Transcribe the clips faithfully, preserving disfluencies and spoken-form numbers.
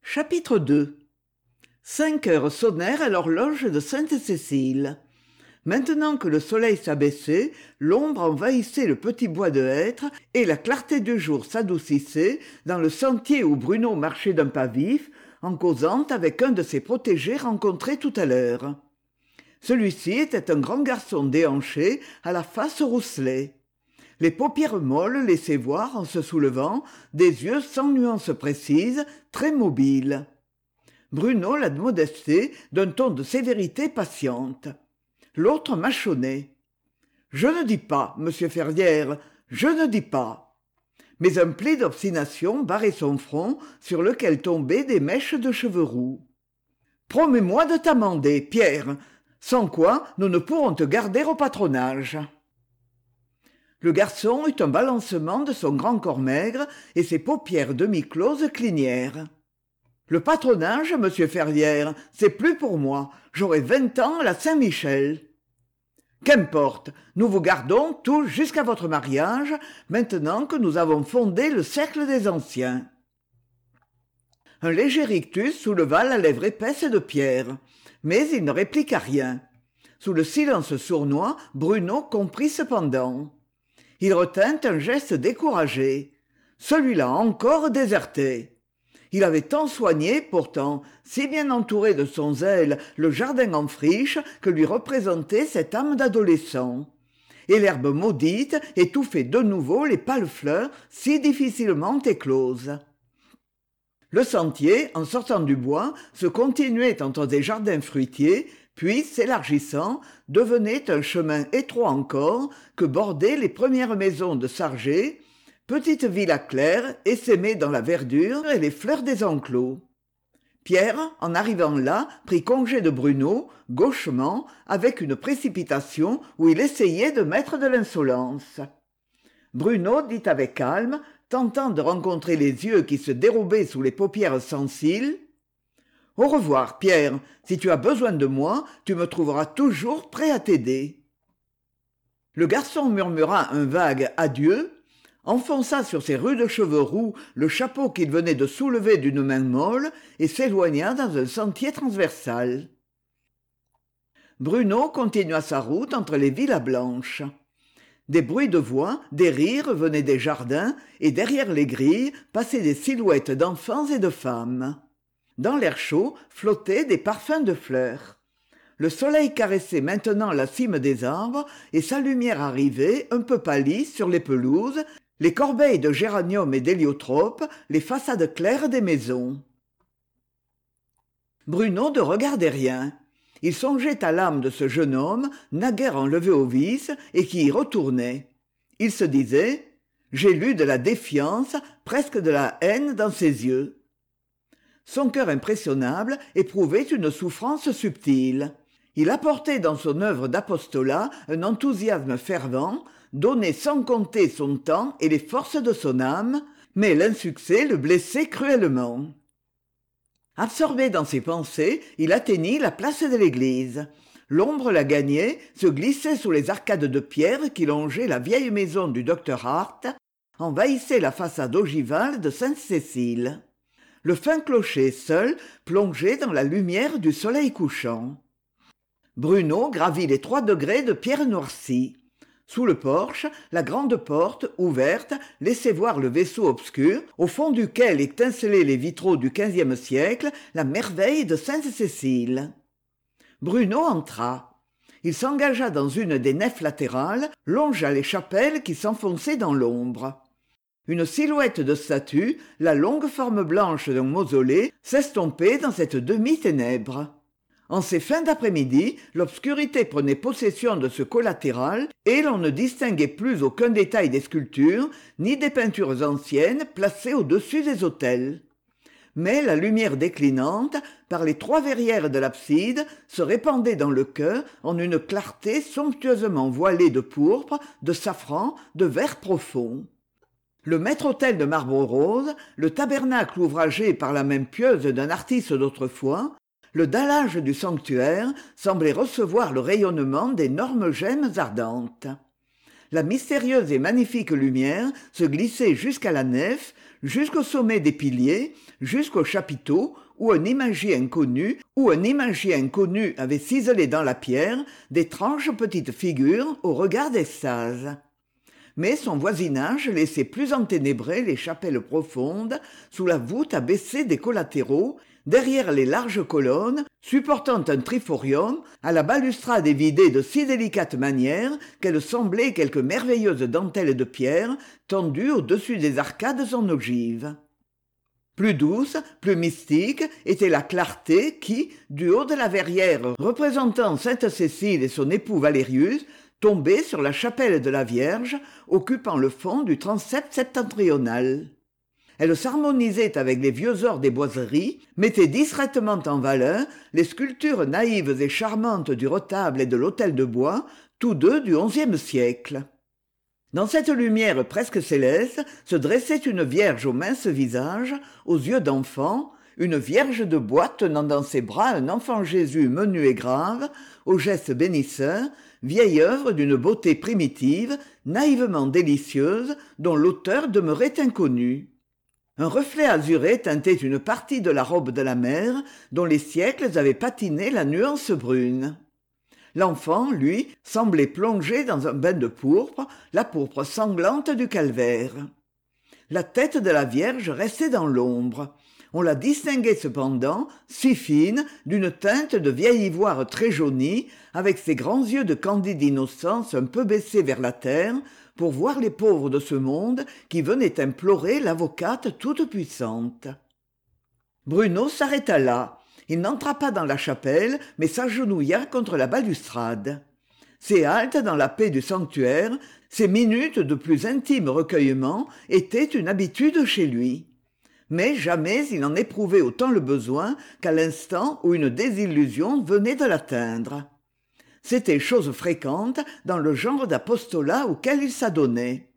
Chapitre deux. Cinq heures sonnèrent à l'horloge de Sainte-Cécile. Maintenant que le soleil s'abaissait, l'ombre envahissait le petit bois de hêtres et la clarté du jour s'adoucissait dans le sentier où Bruno marchait d'un pas vif, en causant avec un de ses protégés rencontrés tout à l'heure. Celui-ci était un grand garçon déhanché, à la face rousselaie. Les paupières molles laissaient voir, en se soulevant, des yeux sans nuance précise, très mobiles. Bruno l'admodestait d'un ton de sévérité patiente. L'autre mâchonnait. « Je ne dis pas, monsieur Ferrière, je ne dis pas. » Mais un pli d'obstination barrait son front, sur lequel tombaient des mèches de cheveux roux. « Promets-moi de t'amender, Pierre, sans quoi nous ne pourrons te garder au patronage. » Le garçon eut un balancement de son grand corps maigre et ses paupières demi-closes clignèrent. « Le patronage, monsieur Ferrière, c'est plus pour moi. J'aurai vingt ans à la Saint-Michel. »« Qu'importe, nous vous gardons tous jusqu'à votre mariage, maintenant que nous avons fondé le cercle des anciens. » Un léger rictus souleva la lèvre épaisse de Pierre, mais il ne répliqua rien. Sous le silence sournois, Bruno comprit cependant. Il retint un geste découragé. Celui-là encore désertait. Il avait tant soigné, pourtant, si bien entouré de son zèle, le jardin en friche que lui représentait cette âme d'adolescent. Et l'herbe maudite étouffait de nouveau les pâles fleurs si difficilement écloses. Le sentier, en sortant du bois, se continuait entre des jardins fruitiers, puis, s'élargissant, devenait un chemin étroit encore que bordaient les premières maisons de Sargé, petite villa claire essaimée dans la verdure et les fleurs des enclos. Pierre, en arrivant là, prit congé de Bruno, gauchement, avec une précipitation où il essayait de mettre de l'insolence. Bruno dit avec calme, tentant de rencontrer les yeux qui se dérobaient sous les paupières sans cils: « Au revoir, Pierre. Si tu as besoin de moi, tu me trouveras toujours prêt à t'aider. » Le garçon murmura un vague adieu, enfonça sur ses rudes cheveux roux le chapeau qu'il venait de soulever d'une main molle et s'éloigna dans un sentier transversal. Bruno continua sa route entre les villas blanches. Des bruits de voix, des rires venaient des jardins, et derrière les grilles passaient des silhouettes d'enfants et de femmes. Dans l'air chaud flottaient des parfums de fleurs. Le soleil caressait maintenant la cime des arbres et sa lumière arrivait, un peu pâlie, sur les pelouses, les corbeilles de géranium et d'héliotropes, les façades claires des maisons. Bruno ne regardait rien. Il songeait à l'âme de ce jeune homme, naguère enlevé au vice, et qui y retournait. Il se disait: « J'ai lu de la défiance, presque de la haine dans ses yeux. » Son cœur impressionnable éprouvait une souffrance subtile. Il apportait dans son œuvre d'apostolat un enthousiasme fervent, donnait sans compter son temps et les forces de son âme, mais l'insuccès le blessait cruellement. Absorbé dans ses pensées, il atteignit la place de l'église. L'ombre la gagnait, se glissait sous les arcades de pierre qui longeaient la vieille maison du docteur Hart, envahissait la façade ogivale de Sainte-Cécile. Le fin clocher seul plongeait dans la lumière du soleil couchant. Bruno gravit les trois degrés de pierre noircie. Sous le porche, la grande porte, ouverte, laissait voir le vaisseau obscur, au fond duquel étincelaient les vitraux du quinzième siècle, la merveille de Sainte-Cécile. Bruno entra. Il s'engagea dans une des nefs latérales, longea les chapelles qui s'enfonçaient dans l'ombre. Une silhouette de statue, la longue forme blanche d'un mausolée, s'estompait dans cette demi-ténèbre. En ces fins d'après-midi, l'obscurité prenait possession de ce collatéral et l'on ne distinguait plus aucun détail des sculptures, ni des peintures anciennes placées au-dessus des autels. Mais la lumière déclinante, par les trois verrières de l'abside, se répandait dans le chœur en une clarté somptueusement voilée de pourpre, de safran, de vert profond. Le maître-autel de marbre rose, le tabernacle ouvragé par la main pieuse d'un artiste d'autrefois, le dallage du sanctuaire semblaient recevoir le rayonnement d'énormes gemmes ardentes. La mystérieuse et magnifique lumière se glissait jusqu'à la nef, jusqu'au sommet des piliers, jusqu'aux chapiteaux, où un imagier inconnu, où un imagier inconnu avait ciselé dans la pierre d'étranges petites figures au regard d'extase. Mais son voisinage laissait plus enténébrer les chapelles profondes, sous la voûte abaissée des collatéraux, derrière les larges colonnes, supportant un triforium, à la balustrade évidée de si délicate manière qu'elle semblait quelque merveilleuse dentelle de pierre tendue au-dessus des arcades en ogive. Plus douce, plus mystique, était la clarté qui, du haut de la verrière représentant sainte Cécile et son époux Valérius, tombait sur la chapelle de la Vierge, occupant le fond du transept septentrional. Elle s'harmonisait avec les vieux ors des boiseries, mettait discrètement en valeur les sculptures naïves et charmantes du retable et de l'autel de bois, tous deux du onzième siècle. Dans cette lumière presque céleste se dressait une vierge au mince visage, aux yeux d'enfant, une vierge de bois tenant dans ses bras un enfant Jésus menu et grave, aux gestes bénisseurs, vieille œuvre d'une beauté primitive, naïvement délicieuse, dont l'auteur demeurait inconnu. Un reflet azuré teintait une partie de la robe de la mère, dont les siècles avaient patiné la nuance brune. L'enfant, lui, semblait plongé dans un bain de pourpre, la pourpre sanglante du calvaire. La tête de la Vierge restait dans l'ombre. On la distinguait cependant, si fine, d'une teinte de vieil ivoire très jauni, avec ses grands yeux de candide innocence un peu baissés vers la terre, pour voir les pauvres de ce monde qui venaient implorer l'avocate toute-puissante. Bruno s'arrêta là. Il n'entra pas dans la chapelle, mais s'agenouilla contre la balustrade. Ces haltes dans la paix du sanctuaire, ces minutes de plus intime recueillement, étaient une habitude chez lui. Mais jamais il n'en éprouvait autant le besoin qu'à l'instant où une désillusion venait de l'atteindre. C'était chose fréquente dans le genre d'apostolat auquel il s'adonnait.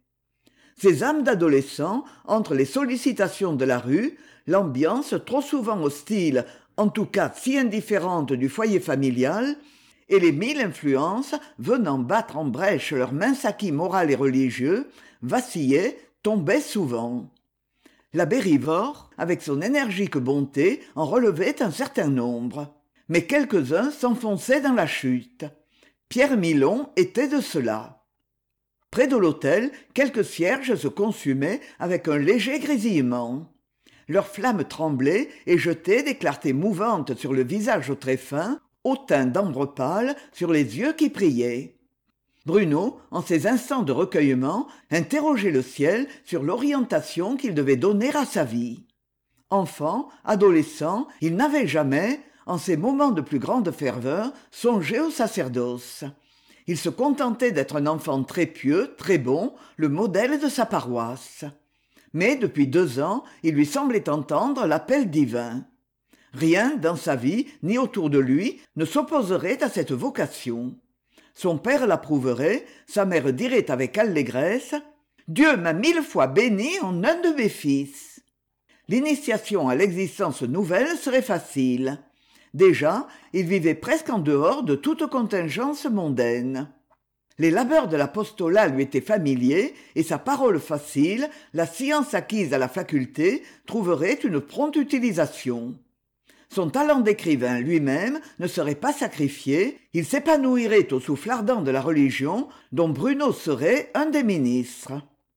Ces âmes d'adolescents, entre les sollicitations de la rue, l'ambiance trop souvent hostile, en tout cas si indifférente du foyer familial, et les mille influences venant battre en brèche leur mince acquis moral et religieux, vacillaient, tombaient souvent. L'abbé Rivord, avec son énergique bonté, en relevait un certain nombre. Mais quelques-uns s'enfonçaient dans la chute. Pierre Milon était de cela. Près de l'autel, quelques cierges se consumaient avec un léger grésillement. Leurs flammes tremblaient et jetaient des clartés mouvantes sur le visage très fin, au teint d'ambre pâle, sur les yeux qui priaient. Bruno, en ces instants de recueillement, interrogeait le ciel sur l'orientation qu'il devait donner à sa vie. Enfant, adolescent, il n'avait jamais, en ces moments de plus grande ferveur, songé au sacerdoce. Il se contentait d'être un enfant très pieux, très bon, le modèle de sa paroisse. Mais depuis deux ans, il lui semblait entendre l'appel divin. Rien dans sa vie, ni autour de lui, ne s'opposerait à cette vocation. Son père l'approuverait, sa mère dirait avec allégresse « Dieu m'a mille fois béni en un de mes fils ». L'initiation à l'existence nouvelle serait facile. Déjà, il vivait presque en dehors de toute contingence mondaine. Les labeurs de l'apostolat lui étaient familiers et sa parole facile, la science acquise à la faculté, trouverait une prompte utilisation. Son talent d'écrivain lui-même ne serait pas sacrifié, il s'épanouirait au souffle ardent de la religion dont Bruno serait un des ministres.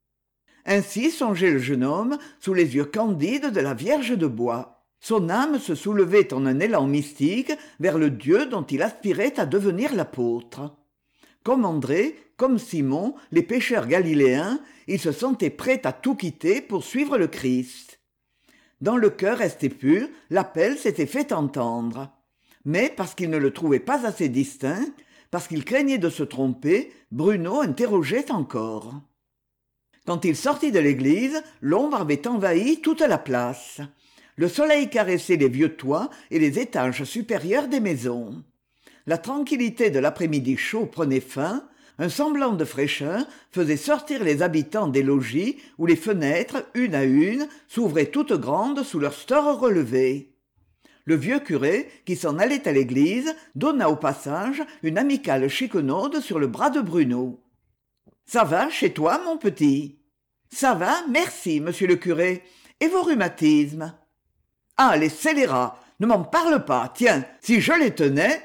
Ainsi songeait le jeune homme sous les yeux candides de la Vierge de bois. Son âme se soulevait en un élan mystique vers le Dieu dont il aspirait à devenir l'apôtre. Comme André, comme Simon, les pécheurs galiléens, il se sentait prêt à tout quitter pour suivre le Christ. Dans le cœur resté pur, l'appel s'était fait entendre. Mais parce qu'il ne le trouvait pas assez distinct, parce qu'il craignait de se tromper, Bruno interrogeait encore. Quand il sortit de l'église, l'ombre avait envahi toute la place. Le soleil caressait les vieux toits et les étages supérieurs des maisons. La tranquillité de l'après-midi chaud prenait fin, un semblant de fraîcheur faisait sortir les habitants des logis où les fenêtres, une à une, s'ouvraient toutes grandes sous leurs stores relevés. Le vieux curé, qui s'en allait à l'église, donna au passage une amicale chiquenaude sur le bras de Bruno. Ça va chez toi, mon petit? Ça va, merci, monsieur le curé. Et vos rhumatismes? Ah, les scélérats, ne m'en parle pas, tiens, si je les tenais.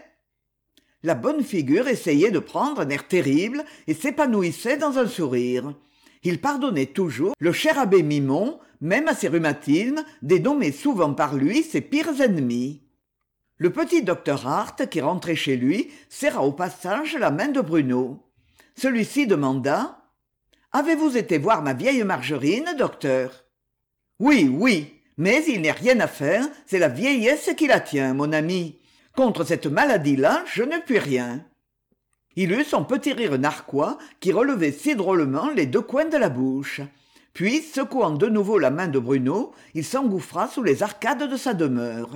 La bonne figure essayait de prendre un air terrible et s'épanouissait dans un sourire. Il pardonnait toujours le cher abbé Mimon, même à ses rhumatismes, dénommés souvent par lui ses pires ennemis. Le petit docteur Hart, qui rentrait chez lui, serra au passage la main de Bruno. Celui-ci demanda « Avez-vous été voir ma vieille Margerine, docteur ?»« Oui, oui, mais il n'est rien à faire, c'est la vieillesse qui la tient, mon ami. Contre cette maladie-là, je ne puis rien. » Il eut son petit rire narquois qui relevait si drôlement les deux coins de la bouche. Puis, secouant de nouveau la main de Bruno, il s'engouffra sous les arcades de sa demeure.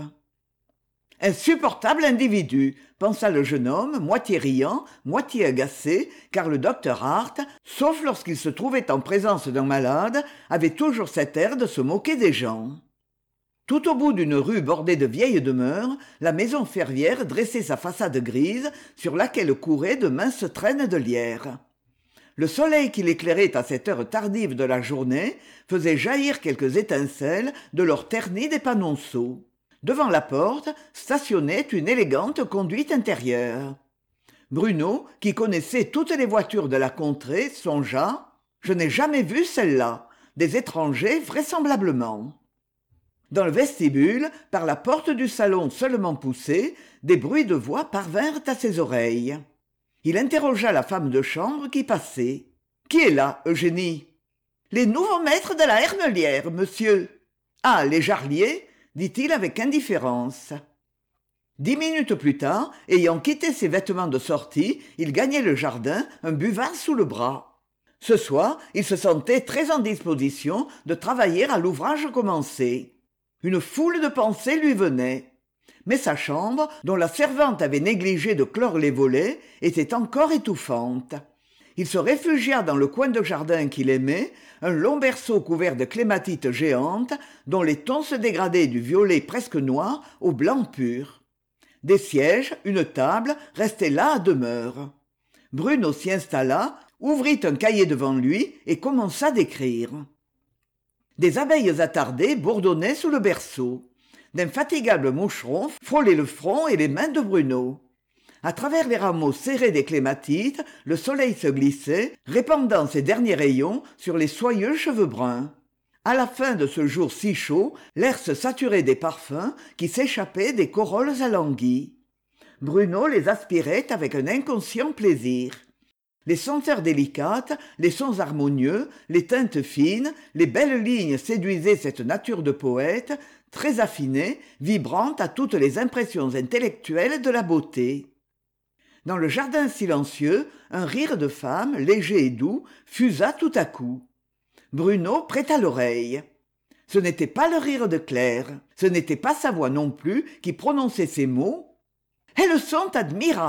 Insupportable individu, pensa le jeune homme, moitié riant, moitié agacé, car le docteur Hart, sauf lorsqu'il se trouvait en présence d'un malade, avait toujours cet air de se moquer des gens. Tout au bout d'une rue bordée de vieilles demeures, la maison Fervière dressait sa façade grise sur laquelle couraient de minces traînes de lierre. Le soleil qui l'éclairait à cette heure tardive de la journée faisait jaillir quelques étincelles de l'or terni des panonceaux. Devant la porte stationnait une élégante conduite intérieure. Bruno, qui connaissait toutes les voitures de la contrée, songea « Je n'ai jamais vu celle-là, des étrangers vraisemblablement. » Dans le vestibule, par la porte du salon seulement poussée, des bruits de voix parvinrent à ses oreilles. Il interrogea la femme de chambre qui passait. « Qui est là, Eugénie ?»« Les nouveaux maîtres de la Hernelière, monsieur. »« Ah, les Jarliers ?» dit-il avec indifférence. Dix minutes plus tard, ayant quitté ses vêtements de sortie, il gagnait le jardin, un buvard sous le bras. Ce soir, il se sentait très en disposition de travailler à l'ouvrage commencé. Une foule de pensées lui venait. Mais sa chambre, dont la servante avait négligé de clore les volets, était encore étouffante. Il se réfugia dans le coin de jardin qu'il aimait, un long berceau couvert de clématites géantes, dont les tons se dégradaient du violet presque noir au blanc pur. Des sièges, une table, restaient là à demeure. Bruno s'y installa, ouvrit un cahier devant lui et commença d'écrire. Des abeilles attardées bourdonnaient sous le berceau. D'infatigables moucherons frôlaient le front et les mains de Bruno. À travers les rameaux serrés des clématites, le soleil se glissait, répandant ses derniers rayons sur les soyeux cheveux bruns. À la fin de ce jour si chaud, l'air se saturait des parfums qui s'échappaient des corolles alanguies. Bruno les aspirait avec un inconscient plaisir. Les senteurs délicates, les sons harmonieux, les teintes fines, les belles lignes séduisaient cette nature de poète, très affinée, vibrante à toutes les impressions intellectuelles de la beauté. Dans le jardin silencieux, un rire de femme, léger et doux, fusa tout à coup. Bruno prêta l'oreille. Ce n'était pas le rire de Claire, ce n'était pas sa voix non plus qui prononçait ces mots. « Elles sont admirables !»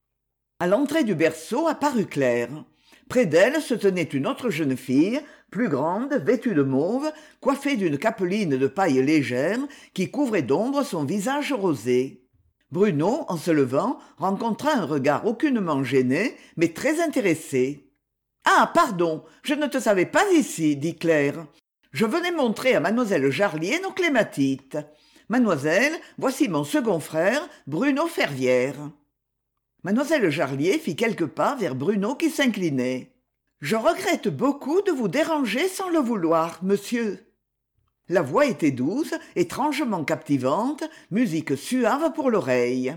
À l'entrée du berceau apparut Claire. Près d'elle se tenait une autre jeune fille, plus grande, vêtue de mauve, coiffée d'une capeline de paille légère qui couvrait d'ombre son visage rosé. Bruno, en se levant, rencontra un regard aucunement gêné, mais très intéressé. « Ah, pardon, je ne te savais pas ici, dit Claire. Je venais montrer à mademoiselle Jarlier nos clématites. Mademoiselle, voici mon second frère, Bruno Fervière. » Mademoiselle Jarlier fit quelques pas vers Bruno qui s'inclinait. « Je regrette beaucoup de vous déranger sans le vouloir, monsieur. » La voix était douce, étrangement captivante, musique suave pour l'oreille.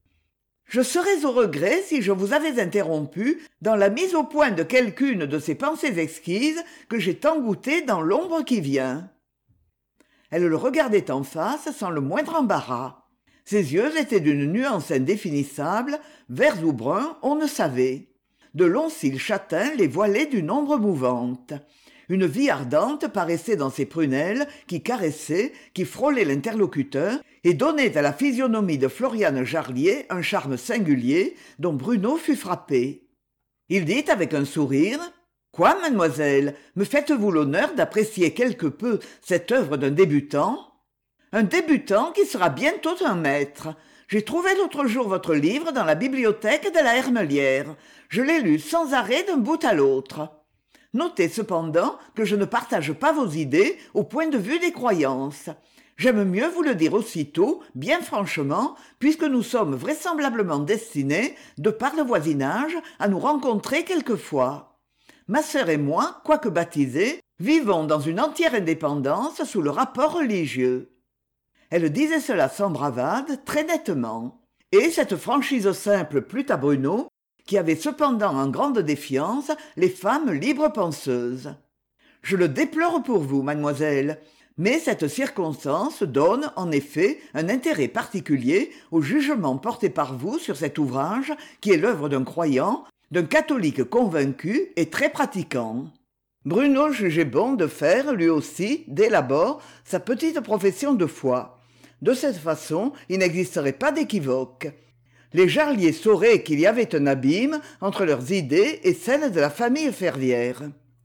« Je serais au regret si je vous avais interrompu dans la mise au point de quelqu'une de ces pensées exquises que j'ai tant goûtées dans l'ombre qui vient. » Elle le regardait en face sans le moindre embarras. Ses yeux étaient d'une nuance indéfinissable, verts ou bruns, on ne savait. De longs cils châtains les voilaient d'une ombre mouvante. Une vie ardente paraissait dans ses prunelles qui caressaient, qui frôlaient l'interlocuteur et donnaient à la physionomie de Floriane Jarlier un charme singulier dont Bruno fut frappé. Il dit avec un sourire « Quoi, mademoiselle, me faites-vous l'honneur d'apprécier quelque peu cette œuvre d'un débutant ? Un débutant qui sera bientôt un maître. J'ai trouvé l'autre jour votre livre dans la bibliothèque de la Hermelière. Je l'ai lu sans arrêt d'un bout à l'autre. Notez cependant que je ne partage pas vos idées au point de vue des croyances. J'aime mieux vous le dire aussitôt, bien franchement, puisque nous sommes vraisemblablement destinés, de par le voisinage, à nous rencontrer quelquefois. Ma sœur et moi, quoique baptisés, vivons dans une entière indépendance sous le rapport religieux. Elle disait cela sans bravade, très nettement. Et cette franchise simple plut à Bruno, qui avait cependant en grande défiance les femmes libres penseuses. Je le déplore pour vous, mademoiselle, mais cette circonstance donne, en effet, un intérêt particulier au jugement porté par vous sur cet ouvrage qui est l'œuvre d'un croyant, d'un catholique convaincu et très pratiquant. Bruno jugeait bon de faire, lui aussi, dès l'abord, sa petite profession de foi. De cette façon, il n'existerait pas d'équivoque. Les Jarliers sauraient qu'il y avait un abîme entre leurs idées et celles de la famille Fervière.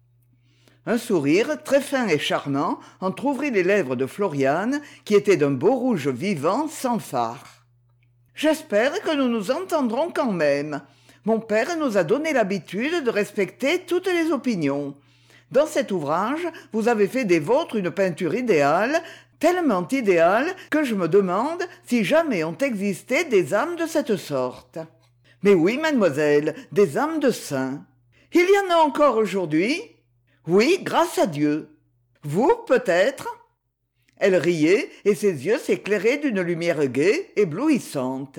Un sourire, très fin et charmant, entr'ouvrit les lèvres de Floriane, qui était d'un beau rouge vivant sans fard. « J'espère que nous nous entendrons quand même. Mon père nous a donné l'habitude de respecter toutes les opinions. Dans cet ouvrage, vous avez fait des vôtres une peinture idéale, tellement idéale que je me demande si jamais ont existé des âmes de cette sorte. Mais oui, mademoiselle, des âmes de saints. Il y en a encore aujourd'hui ? Oui, grâce à Dieu. Vous, peut-être ? Elle riait et ses yeux s'éclairaient d'une lumière gaie, éblouissante.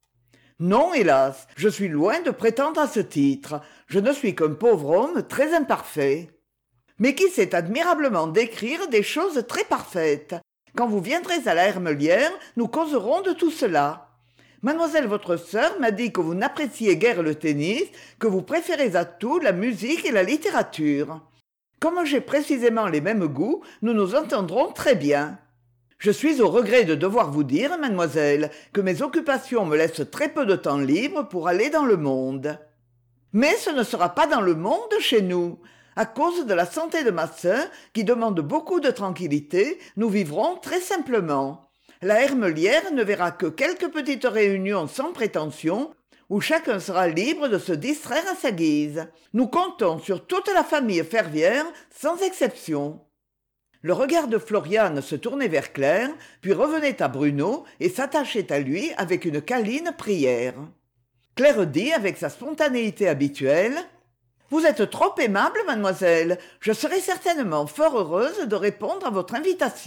Non, hélas, je suis loin de prétendre à ce titre. Je ne suis qu'un pauvre homme très imparfait. Mais qui sait admirablement décrire des choses très parfaites. Quand vous viendrez à la Hermelière, nous causerons de tout cela. Mademoiselle votre sœur m'a dit que vous n'appréciez guère le tennis, que vous préférez à tout la musique et la littérature. Comme j'ai précisément les mêmes goûts, nous nous entendrons très bien. Je suis au regret de devoir vous dire, mademoiselle, que mes occupations me laissent très peu de temps libre pour aller dans le monde. Mais ce ne sera pas dans le monde chez nous. À cause de la santé de ma sœur, qui demande beaucoup de tranquillité, nous vivrons très simplement. La Hermelière ne verra que quelques petites réunions sans prétention, où chacun sera libre de se distraire à sa guise. Nous comptons sur toute la famille Fervière, sans exception. Le regard de Floriane se tournait vers Claire, puis revenait à Bruno et s'attachait à lui avec une câline prière. Claire dit avec sa spontanéité habituelle « Vous êtes trop aimable, mademoiselle. Je serai certainement fort heureuse de répondre à votre invitation. »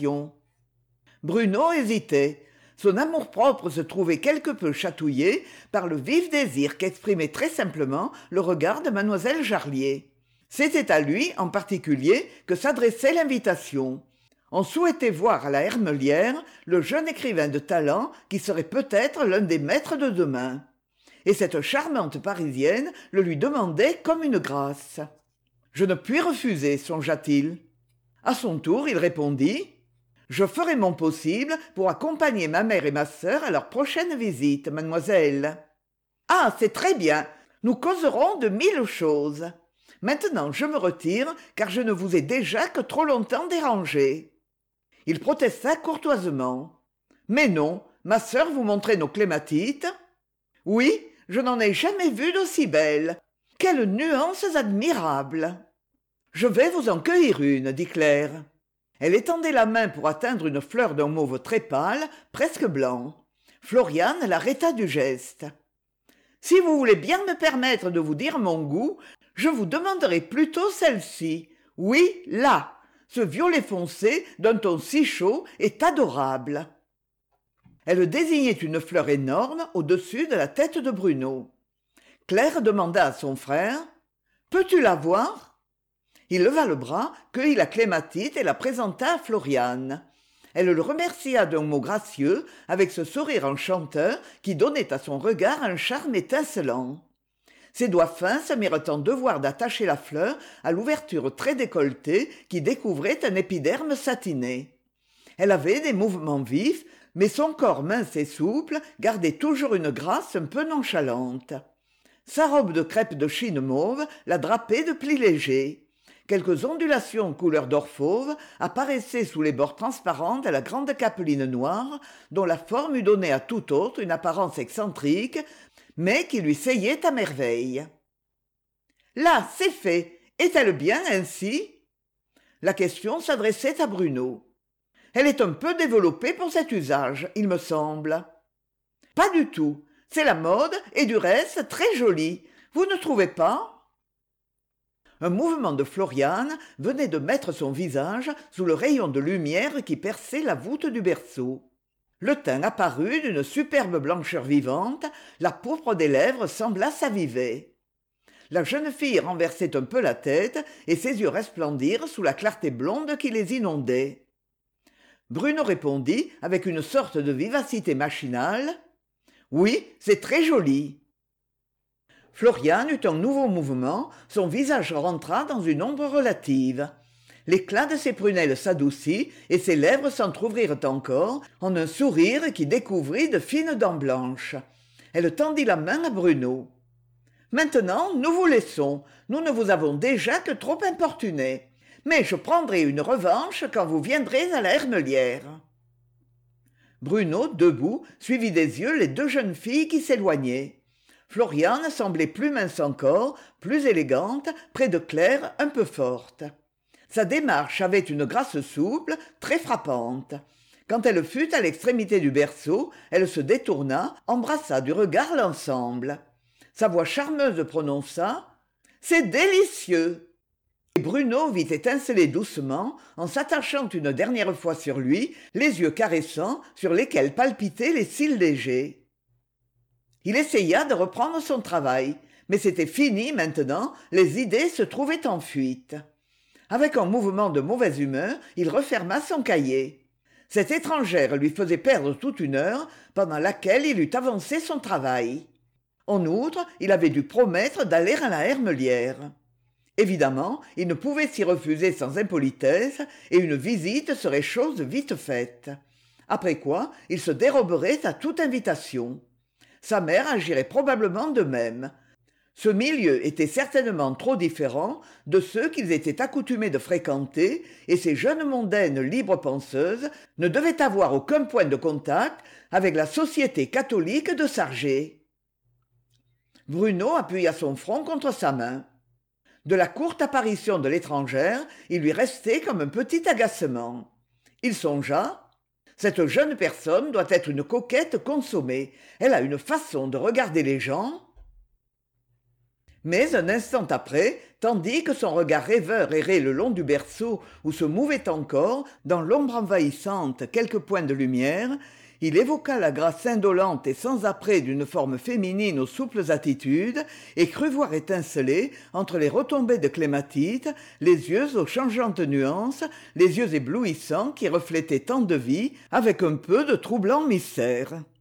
Bruno hésitait. Son amour-propre se trouvait quelque peu chatouillé par le vif désir qu'exprimait très simplement le regard de mademoiselle Jarlier. C'était à lui, en particulier, que s'adressait l'invitation. On souhaitait voir à la Hermelière le jeune écrivain de talent qui serait peut-être l'un des maîtres de demain. Et cette charmante Parisienne le lui demandait comme une grâce. « Je ne puis refuser, songea-t-il. » À son tour, il répondit « Je ferai mon possible pour accompagner ma mère et ma sœur à leur prochaine visite, mademoiselle. »« Ah, c'est très bien. Nous causerons de mille choses. Maintenant, je me retire, car je ne vous ai déjà que trop longtemps dérangé. » Il protesta courtoisement. « Mais non, ma sœur vous montrait nos clématites. »« Oui, je n'en ai jamais vu d'aussi belles. Quelles nuances admirables !»« Je vais vous en cueillir une, » dit Claire. Elle étendait la main pour atteindre une fleur d'un mauve très pâle, presque blanc. Floriane l'arrêta du geste. « Si vous voulez bien me permettre de vous dire mon goût, je vous demanderai plutôt celle-ci. Oui, là. Ce violet foncé, d'un ton si chaud, est adorable. » Elle désignait une fleur énorme au-dessus de la tête de Bruno. Claire demanda à son frère « Peux-tu la voir ?» Il leva le bras, cueillit la clématite et la présenta à Floriane. Elle le remercia d'un mot gracieux, avec ce sourire enchanteur qui donnait à son regard un charme étincelant. Ses doigts fins se mirent en devoir d'attacher la fleur à l'ouverture très décolletée qui découvrait un épiderme satiné. Elle avait des mouvements vifs, mais son corps mince et souple gardait toujours une grâce un peu nonchalante. Sa robe de crêpe de chine mauve la drapait de plis légers. Quelques ondulations couleur d'or fauve apparaissaient sous les bords transparents de la grande capeline noire, dont la forme eût donné à tout autre une apparence excentrique, mais qui lui seyait à merveille. Là, c'est fait. Est-elle bien ainsi? La question s'adressait à Bruno. Elle est un peu développée pour cet usage, il me semble. Pas du tout. C'est la mode et du reste très jolie. Vous ne trouvez pas? Un mouvement de Floriane venait de mettre son visage sous le rayon de lumière qui perçait la voûte du berceau. Le teint apparut d'une superbe blancheur vivante, la pourpre des lèvres sembla s'aviver. La jeune fille renversait un peu la tête et ses yeux resplendirent sous la clarté blonde qui les inondait. Bruno répondit avec une sorte de vivacité machinale. « Oui, c'est très joli. » Floriane eut un nouveau mouvement, son visage rentra dans une ombre relative. L'éclat de ses prunelles s'adoucit et ses lèvres s'entr'ouvrirent encore en un sourire qui découvrit de fines dents blanches. Elle tendit la main à Bruno. « Maintenant, nous vous laissons. Nous ne vous avons déjà que trop importuné. Mais je prendrai une revanche quand vous viendrez à la Hermelière. » Bruno, debout, suivit des yeux les deux jeunes filles qui s'éloignaient. Floriane semblait plus mince encore, plus élégante, près de Claire, un peu forte. Sa démarche avait une grâce souple, très frappante. Quand elle fut à l'extrémité du berceau, elle se détourna, embrassa du regard l'ensemble. Sa voix charmeuse prononça « C'est délicieux !» Et Bruno vit étinceler doucement, en s'attachant une dernière fois sur lui, les yeux caressants sur lesquels palpitaient les cils légers. Il essaya de reprendre son travail, mais c'était fini maintenant, les idées se trouvaient en fuite. Avec un mouvement de mauvaise humeur, il referma son cahier. Cette étrangère lui faisait perdre toute une heure, pendant laquelle il eût avancé son travail. En outre, il avait dû promettre d'aller à la Hermelière. Évidemment, il ne pouvait s'y refuser sans impolitesse, et une visite serait chose vite faite. Après quoi, il se déroberait à toute invitation. Sa mère agirait probablement de même. Ce milieu était certainement trop différent de ceux qu'ils étaient accoutumés de fréquenter, et ces jeunes mondaines libres penseuses ne devaient avoir aucun point de contact avec la société catholique de Sargé. Bruno appuya son front contre sa main. De la courte apparition de l'étrangère, il lui restait comme un petit agacement. Il songea « Cette jeune personne doit être une coquette consommée. Elle a une façon de regarder les gens. » Mais un instant après, tandis que son regard rêveur errait le long du berceau où se mouvaient encore, dans l'ombre envahissante, quelques points de lumière, il évoqua la grâce indolente et sans apprêt d'une forme féminine aux souples attitudes et crut voir étinceler, entre les retombées de clématite, les yeux aux changeantes nuances, les yeux éblouissants qui reflétaient tant de vie, avec un peu de troublant mystère.